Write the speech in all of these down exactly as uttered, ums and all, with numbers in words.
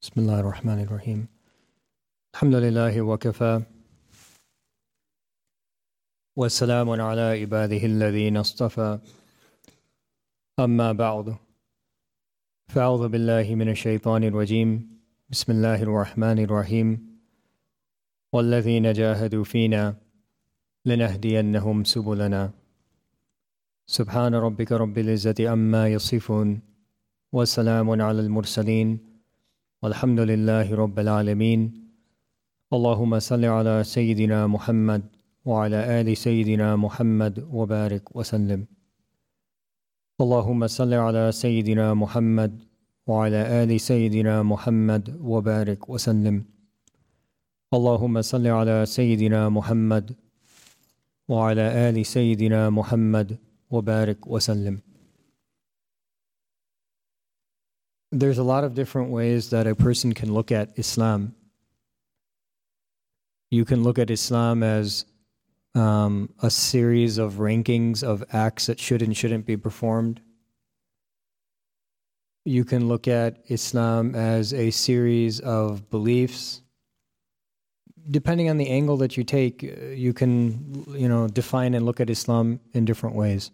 بسم الله الرحمن الرحيم الحمد لله وكفى والسلام على عباده الذين اصطفى أما بعد فأعوذ بالله من الشيطان الرجيم بسم الله الرحمن الرحيم والذين جاهدوا فينا لنهدينهم سبلنا سبحان ربك رب العزة عما يصفون وسلام على المرسلين والحمد لله رب العالمين اللهم صل على سيدنا محمد وعلى آل سيدنا محمد وبارك وسلم اللهم صل على سيدنا محمد وعلى آل سيدنا محمد وبارك وسلم اللهم صل على سيدنا محمد وعلى آل سيدنا محمد وبارك وسلم. There's a lot of different ways that a person can look at Islam. You can look at Islam as um, a series of rankings of acts that should and shouldn't be performed. You can look at Islam as a series of beliefs. Depending on the angle that you take, you can, you know, define and look at Islam in different ways.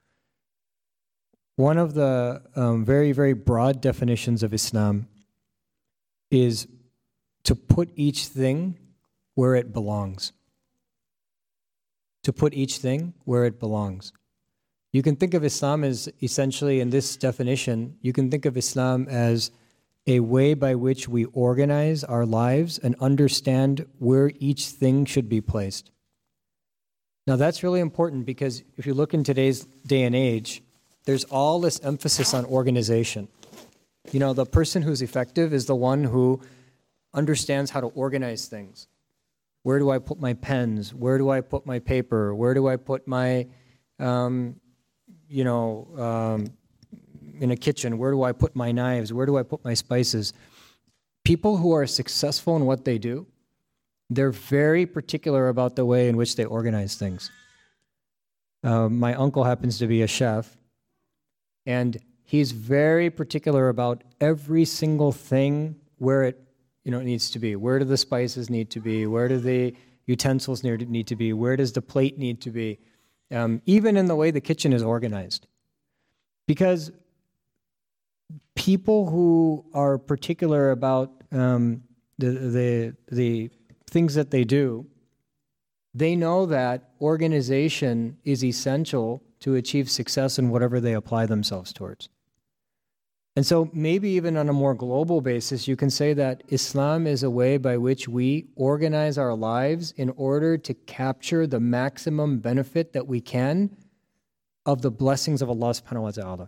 One of the um, very, very broad definitions of Islam is to put each thing where it belongs. To put each thing where it belongs. You can think of Islam as essentially, in this definition, you can think of Islam as a way by which we organize our lives and understand where each thing should be placed. Now that's really important because if you look in today's day and age, there's all this emphasis on organization. You know, the person who's effective is the one who understands how to organize things. Where do I put my pens? Where do I put my paper? Where do I put my, um, you know, um, in a kitchen, where do I put my knives? Where do I put my spices? People who are successful in what they do, they're very particular about the way in which they organize things. Uh, my uncle happens to be a chef, and he's very particular about every single thing where it, you know, needs to be. Where do the spices need to be? Where do the utensils need to be? Where does the plate need to be? Um, even in the way the kitchen is organized. Because people who are particular about um, the, the, the things that they do, they know that organization is essential to achieve success in whatever they apply themselves towards. And so maybe even on a more global basis, you can say that Islam is a way by which we organize our lives in order to capture the maximum benefit that we can of the blessings of Allah subhanahu wa ta'ala.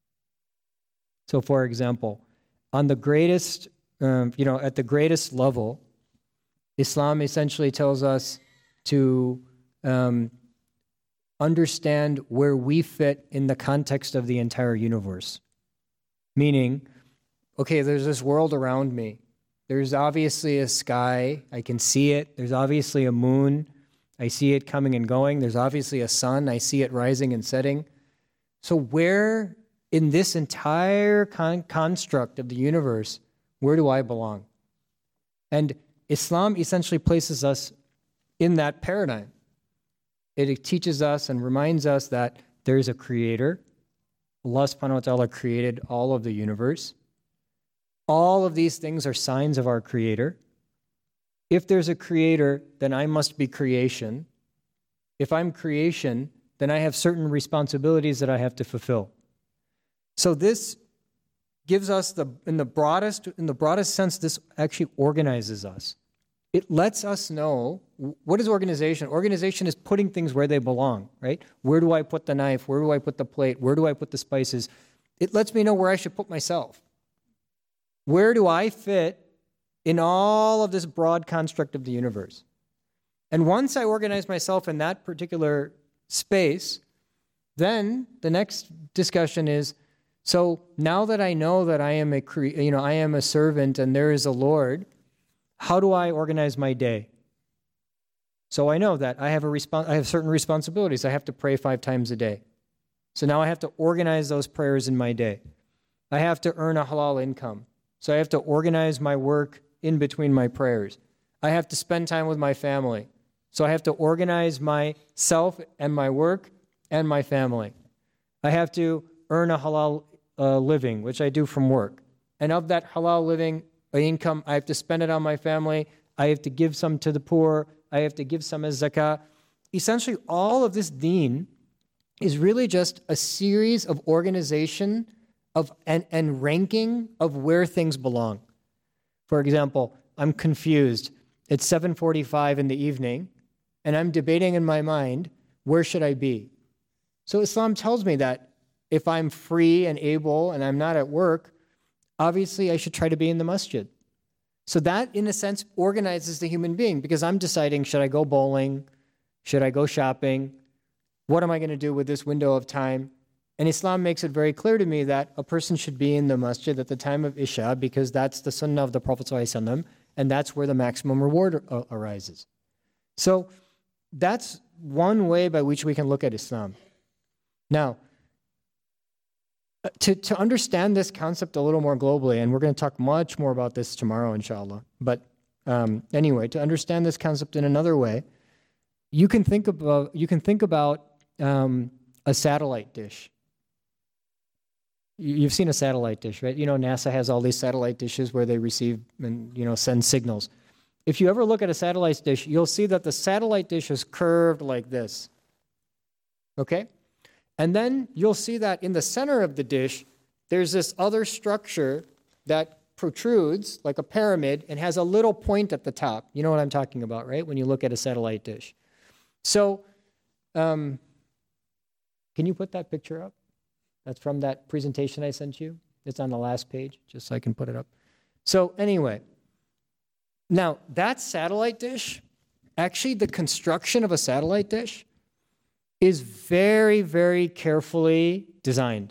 So for example, on the greatest, um, you know, at the greatest level, Islam essentially tells us to um, understand where we fit in the context of the entire universe. Meaning, okay, there's this world around me. There's obviously a sky. I can see it. There's obviously a moon. I see it coming and going. There's obviously a sun. I see it rising and setting. So where in this entire con- construct of the universe, where do I belong? And Islam essentially places us in that paradigm. It teaches us and reminds us that there's a creator. Allah subhanahu wa ta'ala created all of the universe. All of these things are signs of our creator. If there's a creator, then I must be creation. If I'm creation, then I have certain responsibilities that I have to fulfill. So this gives us the, in the broadest, in the broadest sense, this actually organizes us. It lets us know, what is organization? Organization is putting things where they belong, right? Where do I put the knife? Where do I put the plate? Where do I put the spices? It lets me know where I should put myself. Where do I fit in all of this broad construct of the universe? And once I organize myself in that particular space, then the next discussion is, so now that I know that I am a, cre- you know, I am a servant and there is a Lord, how do I organize my day? So I know that I have a respons- I have certain responsibilities. I have to pray five times a day. So now I have to organize those prayers in my day. I have to earn a halal income. So I have to organize my work in between my prayers. I have to spend time with my family. So I have to organize myself and my work and my family. I have to earn a halal uh, living, which I do from work. And of that halal living income, I have to spend it on my family. I have to give some to the poor. I have to give some as zakah. Essentially, all of this deen is really just a series of organization of and, and ranking of where things belong. For example, I'm confused. It's seven forty-five in the evening, and I'm debating in my mind, where should I be? So Islam tells me that if I'm free and able and I'm not at work, obviously I should try to be in the masjid. So that, in a sense, organizes the human being, because I'm deciding, should I go bowling? Should I go shopping? What am I going to do with this window of time? And Islam makes it very clear to me that a person should be in the masjid at the time of Isha, because that's the sunnah of the Prophet ﷺ, and that's where the maximum reward arises. So that's one way by which we can look at Islam. Now, to, to understand this concept a little more globally, and we're going to talk much more about this tomorrow, inshallah, but um, anyway, to understand this concept in another way, you can think about, you can think about um, a satellite dish. You've seen a satellite dish, right? You know, NASA has all these satellite dishes where they receive and, you know, send signals. If you ever look at a satellite dish, you'll see that the satellite dish is curved like this. Okay? And then you'll see that in the center of the dish, there's this other structure that protrudes like a pyramid and has a little point at the top. You know what I'm talking about, right? When you look at a satellite dish. So, um, can you put that picture up? That's from that presentation I sent you. It's on the last page, just so I can put it up. So anyway, now that satellite dish, actually the construction of a satellite dish is very, very carefully designed.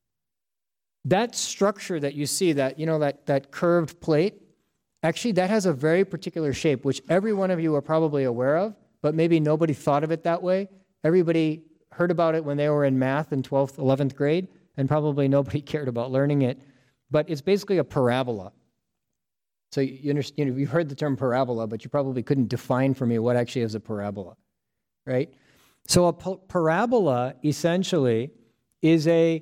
That structure that you see, that, you know, that, that curved plate, actually that has a very particular shape, which every one of you are probably aware of, but maybe nobody thought of it that way. Everybody heard about it when they were in math in twelfth, eleventh grade, and probably nobody cared about learning it. But it's basically a parabola. So you understand, you've heard the term parabola, but you probably couldn't define for me what actually is a parabola, right? So a parabola essentially is a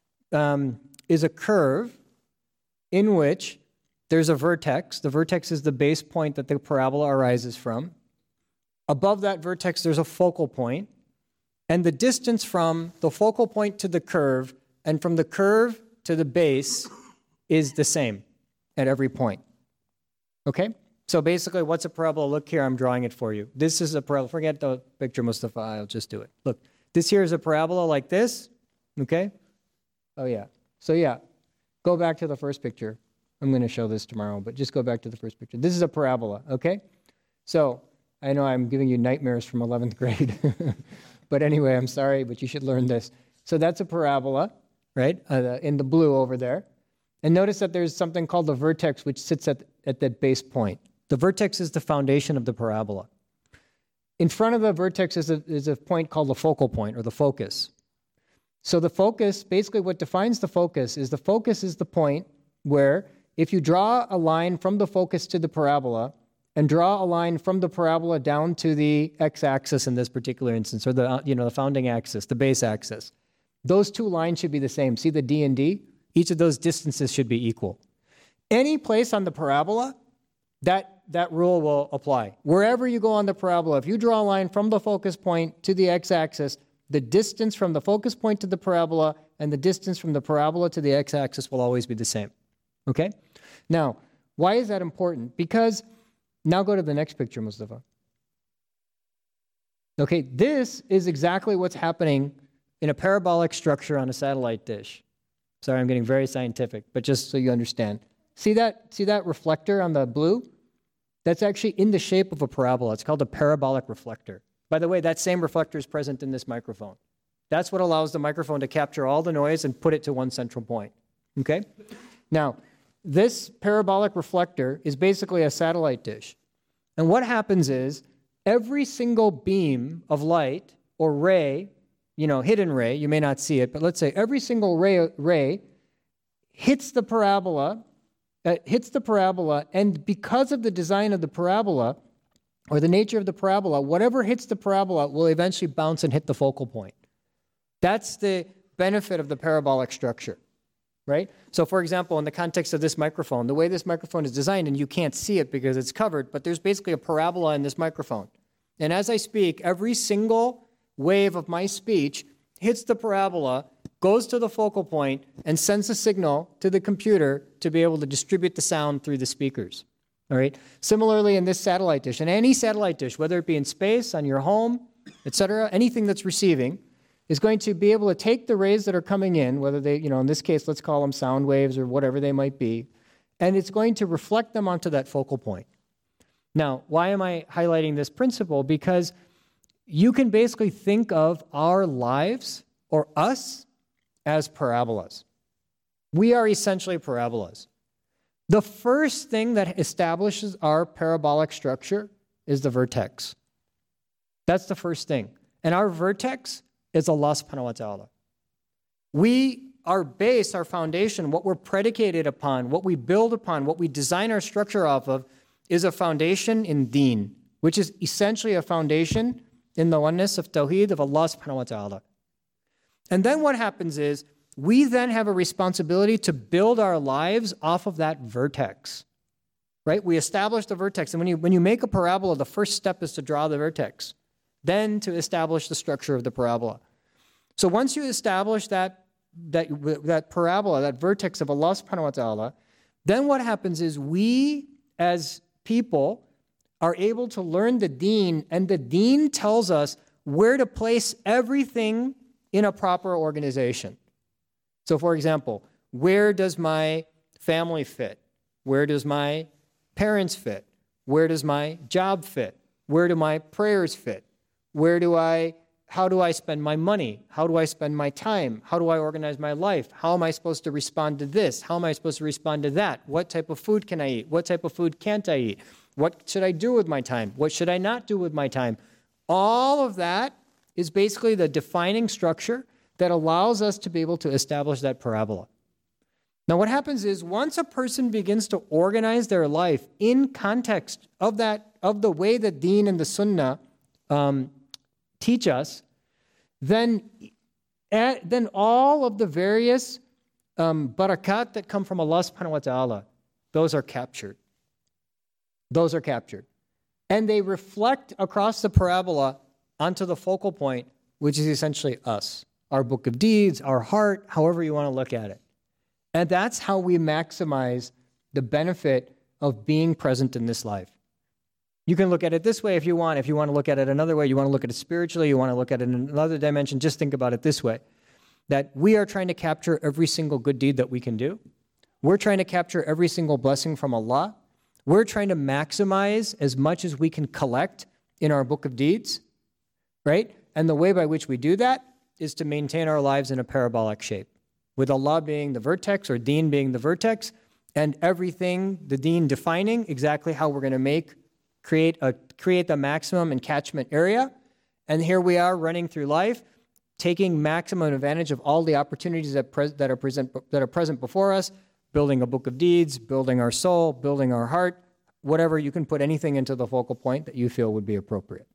um, is a curve in which there's a vertex. The vertex is the base point that the parabola arises from. Above that vertex, there's a focal point. And the distance from the focal point to the curve and from the curve to the base is the same at every point. Okay? So basically, what's a parabola? Look here, I'm drawing it for you. This is a parabola. Forget the picture, Mustafa. I'll just do it. Look, this here is a parabola like this. Okay? Oh, yeah. So, yeah, go back to the first picture. I'm going to show this tomorrow, but just go back to the first picture. This is a parabola, okay? So, I know I'm giving you nightmares from eleventh grade. But anyway, I'm sorry, but you should learn this. So that's a parabola, right, uh, in the blue over there. And notice that there's something called the vertex, which sits at, at that base point. The vertex is the foundation of the parabola. In front of the vertex is a, is a point called the focal point, or the focus. So the focus, basically what defines the focus is the focus is the point where if you draw a line from the focus to the parabola, and draw a line from the parabola down to the x-axis in this particular instance, or the, you know, the founding axis, the base axis. Those two lines should be the same. See the D and D? Each of those distances should be equal. Any place on the parabola, that, that rule will apply. Wherever you go on the parabola, if you draw a line from the focus point to the x-axis, the distance from the focus point to the parabola and the distance from the parabola to the x-axis will always be the same. Okay? Now, why is that important? Because now go to the next picture, Mustafa. Okay, this is exactly what's happening in a parabolic structure on a satellite dish. Sorry, I'm getting very scientific, but just so you understand. See that, see that reflector on the blue? That's actually in the shape of a parabola. It's called a parabolic reflector. By the way, that same reflector is present in this microphone. That's what allows the microphone to capture all the noise and put it to one central point. Okay? Now, this parabolic reflector is basically a satellite dish. And what happens is every single beam of light or ray, you know, hidden ray, you may not see it, but let's say every single ray, ray hits the parabola uh, hits the parabola, and because of the design of the parabola, or the nature of the parabola, whatever hits the parabola will eventually bounce and hit the focal point. That's the benefit of the parabolic structure, right? So for example, in the context of this microphone, the way this microphone is designed, and you can't see it because it's covered, but there's basically a parabola in this microphone. And as I speak, every single wave of my speech hits the parabola, goes to the focal point, and sends a signal to the computer to be able to distribute the sound through the speakers. All right. Similarly, in this satellite dish, and any satellite dish, whether it be in space, on your home, et cetera, anything that's receiving is going to be able to take the rays that are coming in, whether they, you know, in this case, let's call them sound waves or whatever they might be, and it's going to reflect them onto that focal point. Now, why am I highlighting this principle? Because you can basically think of our lives or us as parabolas. We are essentially parabolas. The first thing that establishes our parabolic structure is the vertex. That's the first thing. And our vertex is Allah subhanahu wa ta'ala. We, our base, our foundation, what we're predicated upon, what we build upon, what we design our structure off of, is a foundation in deen, which is essentially a foundation in the oneness of tawheed of Allah subhanahu wa ta'ala. And then what happens is, we then have a responsibility to build our lives off of that vertex, right? We establish the vertex, and when you, when you make a parabola, the first step is to draw the vertex, then to establish the structure of the parabola. So once you establish that, that, that parabola, that vertex of Allah subhanahu wa ta'ala, then what happens is we, as people, are able to learn the deen, and the deen tells us where to place everything in a proper organization. So for example, where does my family fit? Where does my parents fit? Where does my job fit? Where do my prayers fit? Where do I, how do I spend my money? How do I spend my time? How do I organize my life? How am I supposed to respond to this? How am I supposed to respond to that? What type of food can I eat? What type of food can't I eat? What should I do with my time? What should I not do with my time? All of that is basically the defining structure that allows us to be able to establish that parabola. Now what happens is, once a person begins to organize their life in context of that, of the way that deen and the sunnah um, teach us, then, at, then all of the various um, barakat that come from Allah subhanahu wa ta'ala, those are captured. Those are captured. And they reflect across the parabola onto the focal point, which is essentially us. Our book of deeds, our heart, however you want to look at it. And that's how we maximize the benefit of being present in this life. You can look at it this way if you want. If you want to look at it another way, you want to look at it spiritually, you want to look at it in another dimension, just think about it this way. That we are trying to capture every single good deed that we can do. We're trying to capture every single blessing from Allah. We're trying to maximize as much as we can collect in our book of deeds, right? And the way by which we do that is to maintain our lives in a parabolic shape, with Allah being the vertex, or deen being the vertex, and everything, the deen defining exactly how we're going to make, create a create the maximum and catchment area. And here we are running through life, taking maximum advantage of all the opportunities that, pres that, are, present, that are present before us, building a book of deeds, building our soul, building our heart, whatever. You can put anything into the focal point that you feel would be appropriate.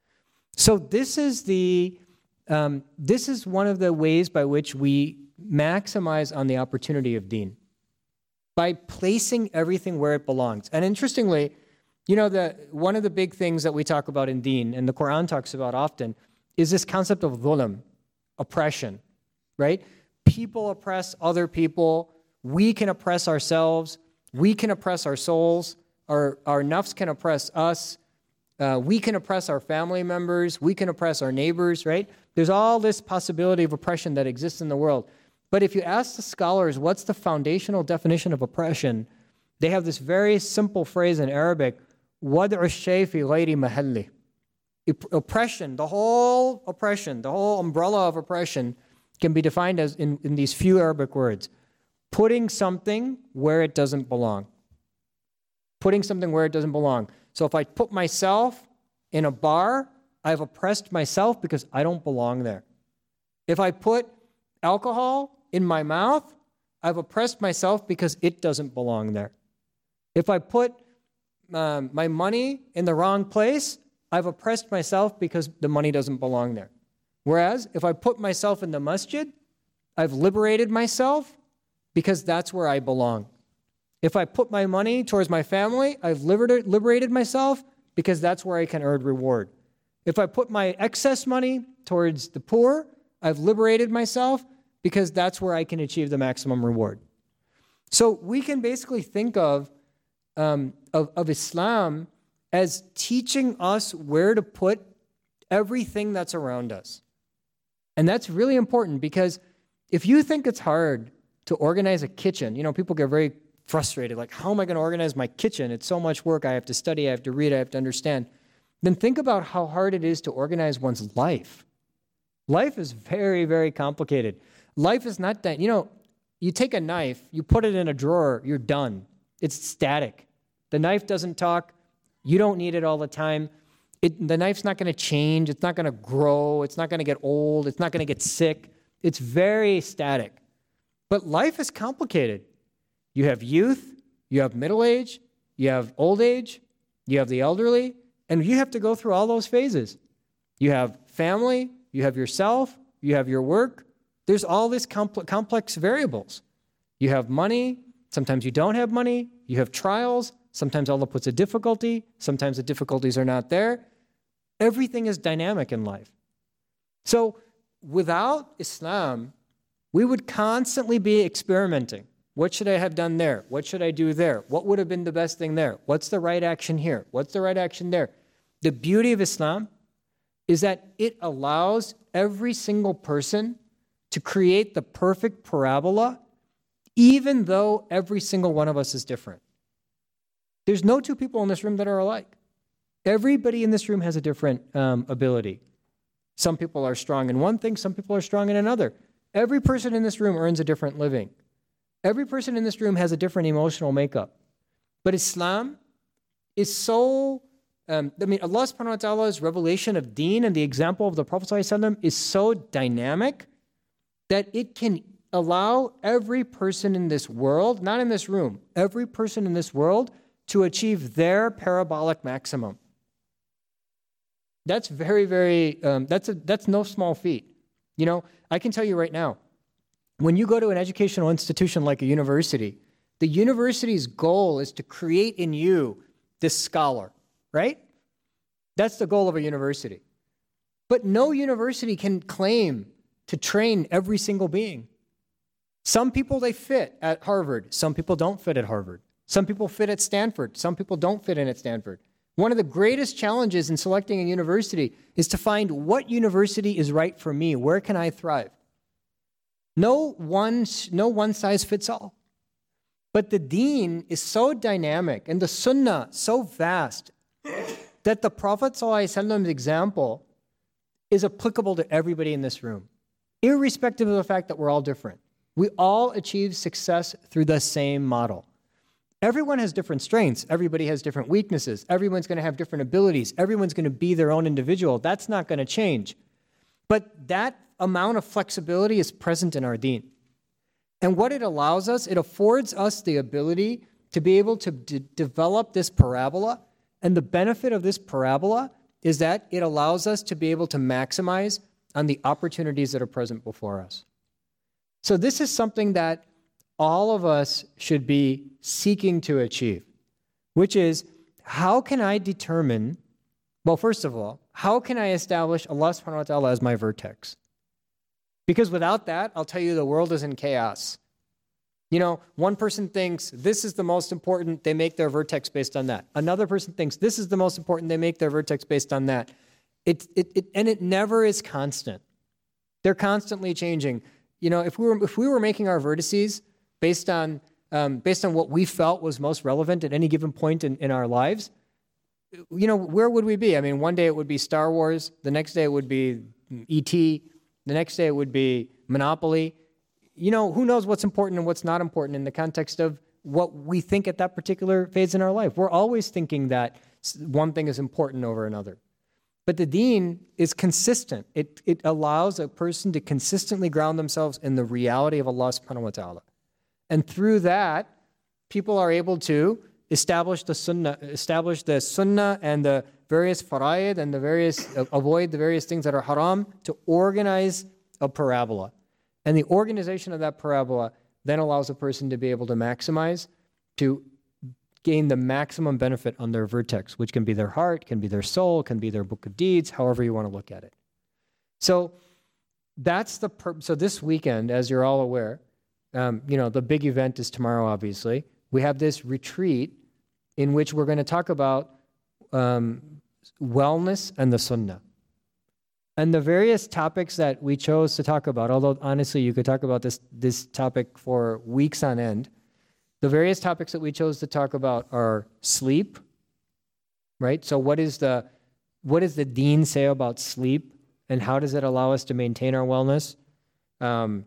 So this is the Um, this is one of the ways by which we maximize on the opportunity of deen, by placing everything where it belongs. And interestingly, you know, the, one of the big things that we talk about in deen, and the Quran talks about often, is this concept of dhulam, oppression, right? People oppress other people. We can oppress ourselves. We can oppress our souls. Our, our nafs can oppress us. Uh, we can oppress our family members. We can oppress our neighbors, right? There's all this possibility of oppression that exists in the world. But if you ask the scholars, what's the foundational definition of oppression? They have this very simple phrase in Arabic, وَدْعُ الشَّيْءِ فِي غَيْرِ مَحَلِّهِ. Oppression, the whole oppression, the whole umbrella of oppression can be defined as in, in these few Arabic words. Putting something where it doesn't belong. Putting something where it doesn't belong. So if I put myself in a bar, I've oppressed myself because I don't belong there. If I put alcohol in my mouth, I've oppressed myself because it doesn't belong there. If I put um, my money in the wrong place, I've oppressed myself because the money doesn't belong there. Whereas if I put myself in the masjid, I've liberated myself because that's where I belong. If I put my money towards my family, I've liberated, liberated myself because that's where I can earn reward. If I put my excess money towards the poor, I've liberated myself because that's where I can achieve the maximum reward. So we can basically think of, um, of, of Islam as teaching us where to put everything that's around us. And that's really important because if you think it's hard to organize a kitchen, you know, people get very frustrated, like, how am I going to organize my kitchen? It's so much work. I have to study, I have to read, I have to understand. Then think about how hard it is to organize one's life. Life is very, very complicated. Life is not that, you know, you take a knife, you put it in a drawer, you're done. It's static. The knife doesn't talk. You don't need it all the time. It, the knife's not going to change. It's not going to grow. It's not going to get old. It's not going to get sick. It's very static. But life is complicated. You have youth, you have middle age, you have old age, you have the elderly, and you have to go through all those phases. You have family, you have yourself, you have your work. There's all these compl- complex variables. You have money, sometimes you don't have money, you have trials, sometimes Allah puts a difficulty, sometimes the difficulties are not there. Everything is dynamic in life. So without Islam, we would constantly be experimenting. What should I have done there? What should I do there? What would have been the best thing there? What's the right action here? What's the right action there? The beauty of Islam is that it allows every single person to create the perfect parabola, even though every single one of us is different. There's no two people in this room that are alike. Everybody in this room has a different um, ability. Some people are strong in one thing, some people are strong in another. Every person in this room earns a different living. Every person in this room has a different emotional makeup. But Islam is so, um, I mean, Allah subhanahu wa ta'ala's revelation of deen and the example of the Prophet ﷺ is so dynamic that it can allow every person in this world, not in this room, every person in this world to achieve their parabolic maximum. That's very, very, um, that's, a, that's no small feat. You know, I can tell you right now, when you go to an educational institution like a university, the university's goal is to create in you this scholar, right? That's the goal of a university. But no university can claim to train every single being. Some people, they fit at Harvard. Some people don't fit at Harvard. Some people fit at Stanford. Some people don't fit in at Stanford. One of the greatest challenges in selecting a university is to find what university is right for me. Where can I thrive? No one, no one size fits all. But the deen is so dynamic and the sunnah so vast that the Prophet ﷺ's example is applicable to everybody in this room, irrespective of the fact that we're all different. We all achieve success through the same model. Everyone has different strengths. Everybody has different weaknesses. Everyone's going to have different abilities. Everyone's going to be their own individual. That's not going to change. But that amount of flexibility is present in our deen. And what it allows us, it affords us the ability to be able to d- develop this parabola. And the benefit of this parabola is that it allows us to be able to maximize on the opportunities that are present before us. So this is something that all of us should be seeking to achieve, which is, how can I determine, well, first of all, how can I establish Allah subhanahu wa ta'ala as my vertex? Because without that, I'll tell you, the world is in chaos. You know, one person thinks this is the most important, they make their vertex based on that. Another person thinks this is the most important, they make their vertex based on that. It, it, it, and it never is constant. They're constantly changing. You know, if we were, if we were making our vertices based on, um, based on what we felt was most relevant at any given point in, in our lives, you know, where would we be? I mean, one day it would be Star Wars, the next day it would be E T, the next day it would be Monopoly. You know, who knows what's important and what's not important in the context of what we think at that particular phase in our life. We're always thinking that one thing is important over another. But the deen is consistent. It, it allows a person to consistently ground themselves in the reality of Allah subhanahu wa ta'ala. And through that, people are able to establish the sunnah, establish the sunnah and the various fara'id and the various, uh, avoid the various things that are haram, to organize a parabola. And the organization of that parabola then allows a person to be able to maximize, to gain the maximum benefit on their vertex, which can be their heart, can be their soul, can be their book of deeds, however you want to look at it. So that's the, pur- so this weekend, as you're all aware, um, you know, the big event is tomorrow, obviously. We have this retreat in which we're going to talk about um, wellness and the sunnah. And the various topics that we chose to talk about, although honestly you could talk about this, this topic for weeks on end, the various topics that we chose to talk about are sleep, right? So what is the, what does the deen say about sleep, and how does it allow us to maintain our wellness? Um,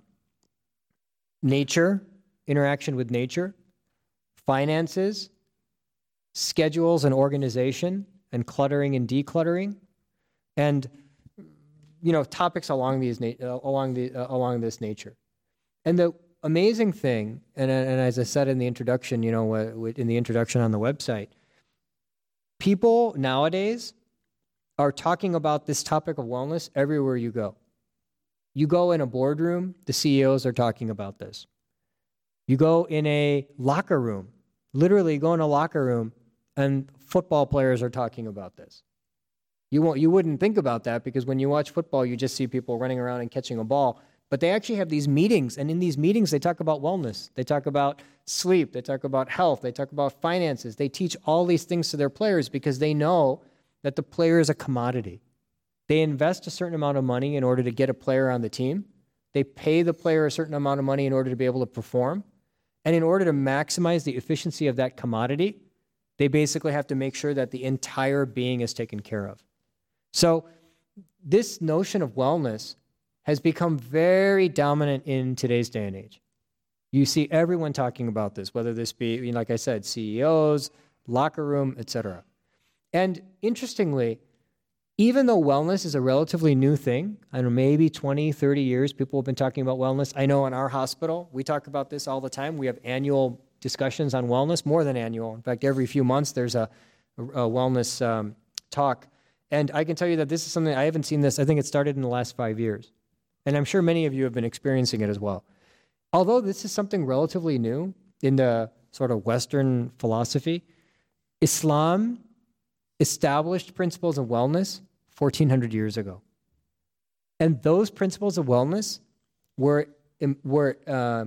nature, interaction with nature, finances, schedules and organization, and cluttering and decluttering, and you know topics along these na- uh, along the uh, along this nature. And the amazing thing, and and as I said in the introduction, you know, uh, in the introduction on the website, people nowadays are talking about this topic of wellness everywhere you go. You go in a boardroom, the C E Os are talking about this. You go in a locker room, literally go in a locker room, and football players are talking about this. You won't, you wouldn't think about that because when you watch football, you just see people running around and catching a ball. But they actually have these meetings, and in these meetings, they talk about wellness. They talk about sleep. They talk about health. They talk about finances. They teach all these things to their players because they know that the player is a commodity. They invest a certain amount of money in order to get a player on the team. They pay the player a certain amount of money in order to be able to perform. And in order to maximize the efficiency of that commodity, they basically have to make sure that the entire being is taken care of. So this notion of wellness has become very dominant in today's day and age. You see everyone talking about this, whether this be, like I said, C E Os, locker room, et cetera. And interestingly, even though wellness is a relatively new thing, I don't know, maybe twenty, thirty years, people have been talking about wellness. I know in our hospital, we talk about this all the time. We have annual discussions on wellness, more than annual. In fact, every few months, there's a, a wellness um, talk. And I can tell you that this is something, I haven't seen this, I think it started in the last five years. And I'm sure many of you have been experiencing it as well. Although this is something relatively new in the sort of Western philosophy, Islam established principles of wellness fourteen hundred years ago. And those principles of wellness were, were, uh,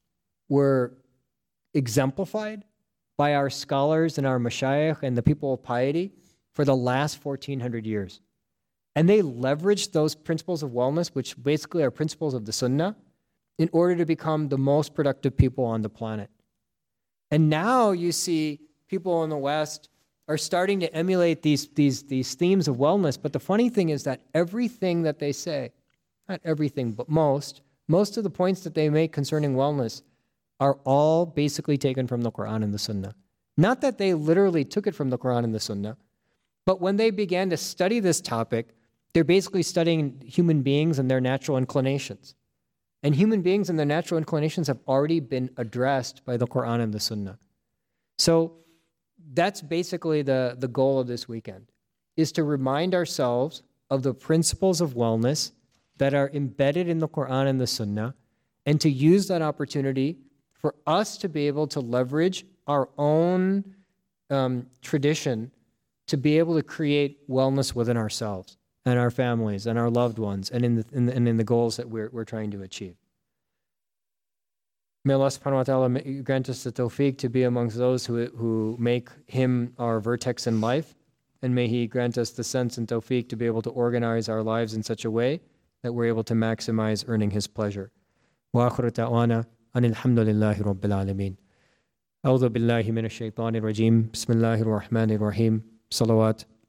were exemplified by our scholars and our mashayikh and the people of piety for the last fourteen hundred years. And they leveraged those principles of wellness, which basically are principles of the sunnah, in order to become the most productive people on the planet. And now you see people in the West are starting to emulate these, these, these themes of wellness. But the funny thing is that everything that they say, not everything, but most, most of the points that they make concerning wellness are all basically taken from the Quran and the Sunnah. Not that they literally took it from the Quran and the Sunnah, but when they began to study this topic, they're basically studying human beings and their natural inclinations. And human beings and their natural inclinations have already been addressed by the Quran and the Sunnah. So that's basically the, the goal of this weekend, is to remind ourselves of the principles of wellness that are embedded in the Quran and the Sunnah, and to use that opportunity for us to be able to leverage our own um, tradition to be able to create wellness within ourselves and our families and our loved ones and in the, in the, and in the goals that we're, we're trying to achieve. May Allah subhanahu wa ta'ala grant us the tawfiq to be amongst those who, who make Him our vertex in life, and may He grant us the sense and tawfiq to be able to organize our lives in such a way that we're able to maximize earning His pleasure. Wa akhiru ta'wana anil hamdulillahi rabbil alameen. A'udhu billahi minash shaitanir rajim. Bismillahir rahmanir rahim. Salawat.